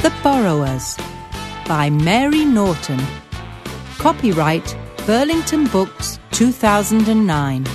The Borrowers by Mary Norton. Copyright Burlington Books 2009.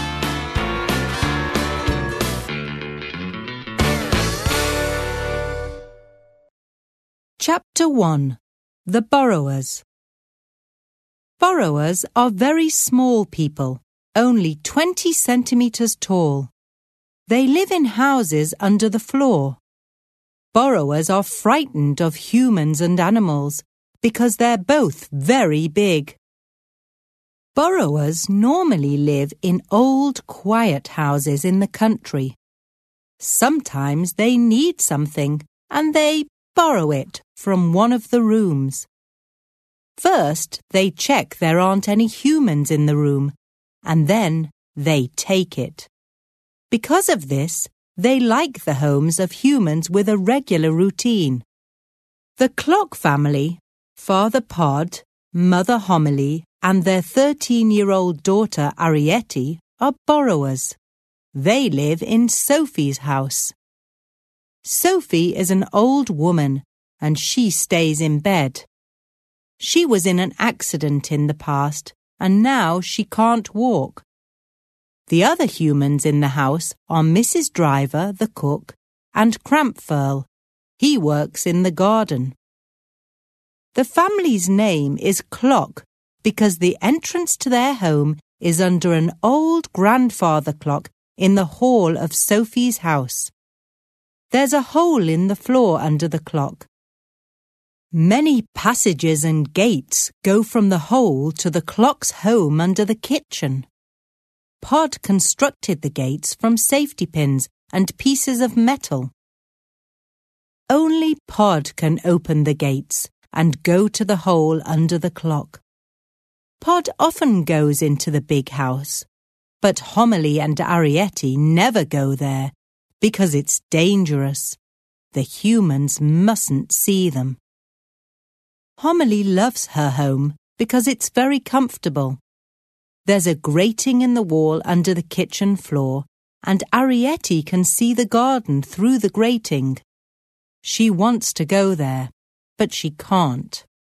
Chapter 1. The Borrowers. Borrowers are very small people, only 20 centimeters tall. They live in houses under the floor. Borrowers are frightened of humans and animals because they're both very big. Borrowers normally live in old, quiet houses in the country. Sometimes they need something and they borrow it from one of the rooms. First, they check there aren't any humans in the room, and then they take it. Because of this, they like the homes of humans with a regular routine. The Clock family, Father Pod, Mother Homily, and their 13-year-old daughter Arrietty are borrowers. They live in Sophie's house. Sophie is an old woman, and she stays in bed. She was in an accident in the past, and now she can't walk. The other humans in the house are Mrs. Driver, the cook, and Crampfurl. He works in the garden. The family's name is Clock because the entrance to their home is under an old grandfather clock in the hall of Sophie's house. There's a hole in the floor under the clock. Many passages and gates go from the hole to the clock's home under the kitchen. Pod constructed the gates from safety pins and pieces of metal. Only Pod can open the gates and go to the hole under the clock. Pod often goes into the big house, but Homily and Arrietty never go there because it's dangerous. The humans mustn't see them. Homily loves her home because it's very comfortable. There's a grating in the wall under the kitchen floor, and Arrietty can see the garden through the grating. She wants to go there, but she can't.